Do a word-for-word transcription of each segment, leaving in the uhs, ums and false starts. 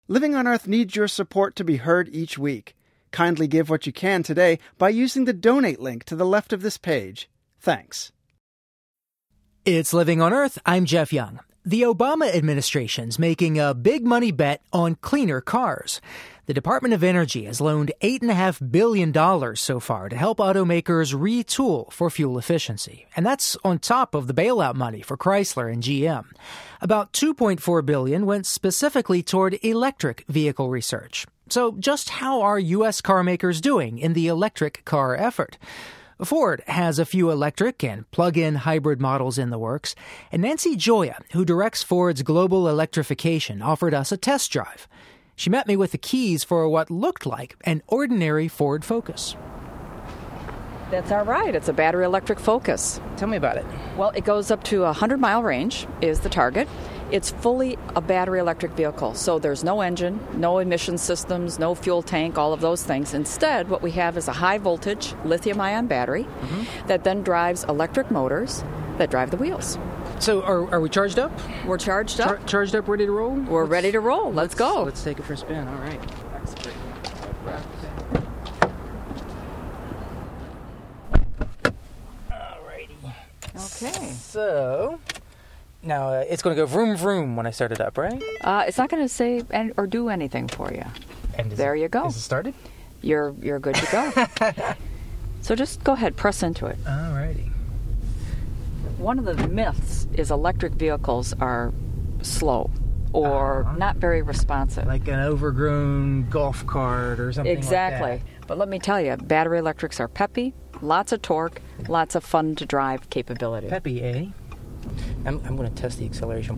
Living on Earth needs your support to be heard each week. Kindly give what you can today by using the donate link to the left of this page. Thanks. It's Living on Earth. I'm Jeff Young. The Obama administration's making a big money bet on cleaner cars. The Department of Energy has loaned eight point five billion dollars so far to help automakers retool for fuel efficiency. And that's on top of the bailout money for Chrysler and G M. About two point four billion dollars went specifically toward electric vehicle research. So just how are U S car makers doing in the electric car effort? Ford has a few electric and plug-in hybrid models in the works, and Nancy Gioia, who directs Ford's global electrification, offered us a test drive. She met me with the keys for what looked like an ordinary Ford Focus. That's our ride. It's a battery electric Focus. Tell me about it. Well, it goes up to a one hundred mile range is the target. It's fully a battery electric vehicle, so there's no engine, no emission systems, no fuel tank, all of those things. Instead, what we have is a high-voltage lithium-ion battery mm-hmm. that then drives electric motors that drive the wheels. So are, are we charged up? We're charged up. Char- charged up, ready to roll? We're let's, ready to roll. Let's, let's go. Let's take it for a spin. All right. Okay. So, now uh, it's going to go vroom vroom when I start it up, right? Uh, it's not going to say and, or do anything for you. And there it, you go. Is it started? You're you're good to go. So just go ahead, press into it. All righty. One of the myths is electric vehicles are slow or uh-huh. not very responsive. Like an overgrown golf cart or something exactly. like that. But let me tell you, battery electrics are peppy, lots of torque, lots of fun to drive capability. Peppy, eh? I'm, I'm going to test the acceleration.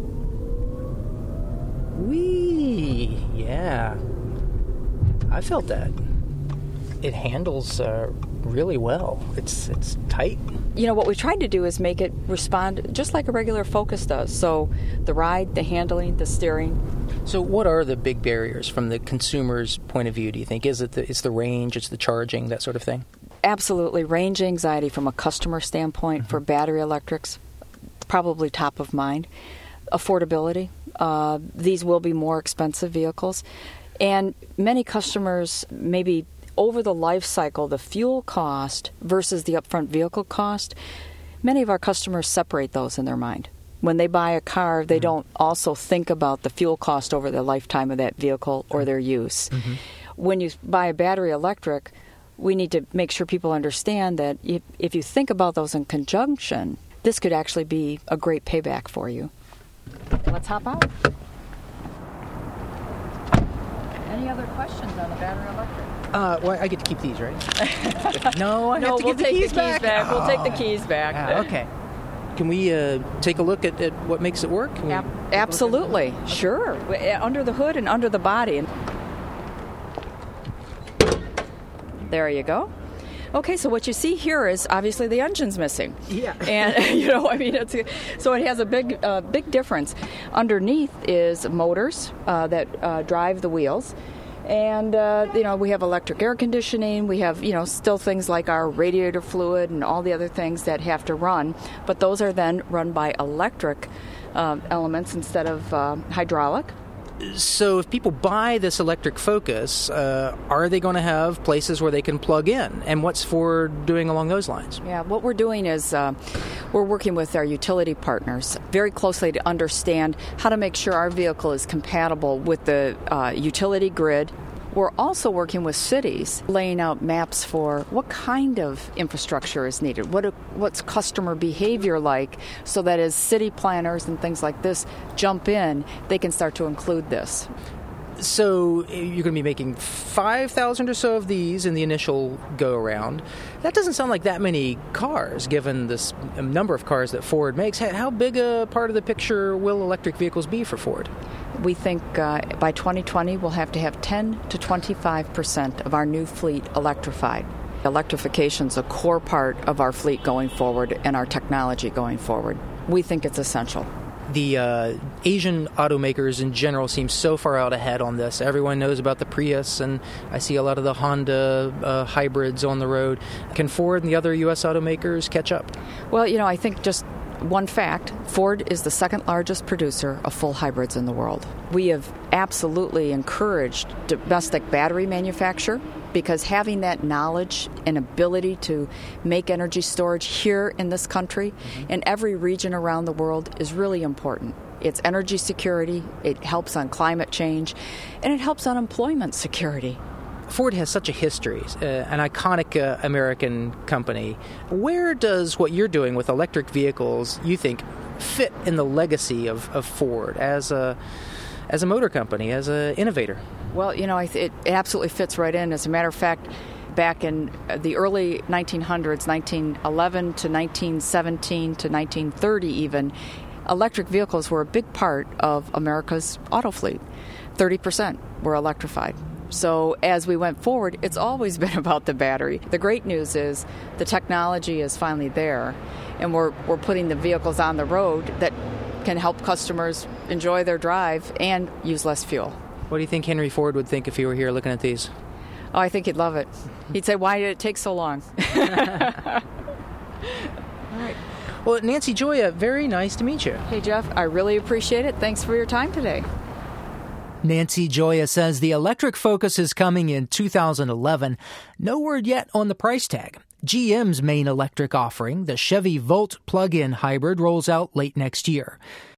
Whee! Yeah. I felt that. It handles uh, really well. It's it's tight. You know, what we tried to do is make it respond just like a regular Focus does. So the ride, the handling, the steering. So what are the big barriers from the consumer's point of view, do you think? Is it the, it's the range, it's the charging, that sort of thing? Absolutely. Range anxiety from a customer standpoint mm-hmm. for battery electrics, probably top of mind. Affordability. Uh, these will be more expensive vehicles. And many customers maybe over the life cycle, the fuel cost versus the upfront vehicle cost, many of our customers separate those in their mind. When they buy a car, they mm-hmm. don't also think about the fuel cost over the lifetime of that vehicle or their use. Mm-hmm. When you buy a battery electric, we need to make sure people understand that if, if you think about those in conjunction, this could actually be a great payback for you. Let's hop out. Any other questions on the battery electric? Uh, well, I get to keep these, right? no, I no, have to we'll give the take keys the back. keys back. Oh. We'll take the keys back. Ah, okay. Can we uh, take a look at, at what makes it work? Can we Ab- absolutely. Sure. Under the hood and under the body. There you go. Okay, so what you see here is obviously the engine's missing. Yeah. And, you know, I mean, it's a, so it has a big uh, big difference. Underneath is motors uh, that uh, drive the wheels. And, uh, you know, we have electric air conditioning. We have, you know, still things like our radiator fluid and all the other things that have to run. But those are then run by electric uh, elements instead of uh, hydraulic. So if people buy this electric Focus, uh, are they going to have places where they can plug in? And what's Ford doing along those lines? Yeah, what we're doing is uh, we're working with our utility partners very closely to understand how to make sure our vehicle is compatible with the uh, utility grid. We're also working with cities, laying out maps for what kind of infrastructure is needed, what what's customer behavior like, so that as city planners and things like this jump in, they can start to include this. So you're going to be making five thousand or so of these in the initial go-around. That doesn't sound like that many cars, given this number of cars that Ford makes. How big a part of the picture will electric vehicles be for Ford? We think uh, by twenty twenty we'll have to have ten to twenty-five percent of our new fleet electrified. Electrification is a core part of our fleet going forward and our technology going forward. We think it's essential. The uh, Asian automakers in general seem so far out ahead on this. Everyone knows about the Prius, and I see a lot of the Honda uh, hybrids on the road. Can Ford and the other U S automakers catch up? Well, you know, I think just One fact, Ford is the second largest producer of full hybrids in the world. We have absolutely encouraged domestic battery manufacture because having that knowledge and ability to make energy storage here in this country mm-hmm. in every region around the world is really important. It's energy security, it helps on climate change, and it helps on employment security. Ford has such a history, uh, an iconic uh, American company. Where does what you're doing with electric vehicles, you think, fit in the legacy of, of Ford as a as a motor company, as an innovator? Well, you know, it, it absolutely fits right in. As a matter of fact, back in the early nineteen hundreds, nineteen eleven to nineteen seventeen to nineteen thirty even, electric vehicles were a big part of America's auto fleet. thirty percent were electrified. So as we went forward, it's always been about the battery. The great news is the technology is finally there, and we're we're putting the vehicles on the road that can help customers enjoy their drive and use less fuel. What do you think Henry Ford would think if he were here looking at these? Oh, I think he'd love it. He'd say, why did it take so long? All right. Well, Nancy Gioia, very nice to meet you. Hey, Jeff, I really appreciate it. Thanks for your time today. Nancy Gioia says the electric Focus is coming in two thousand eleven. No word yet on the price tag. G M's main electric offering, the Chevy Volt plug-in hybrid, rolls out late next year.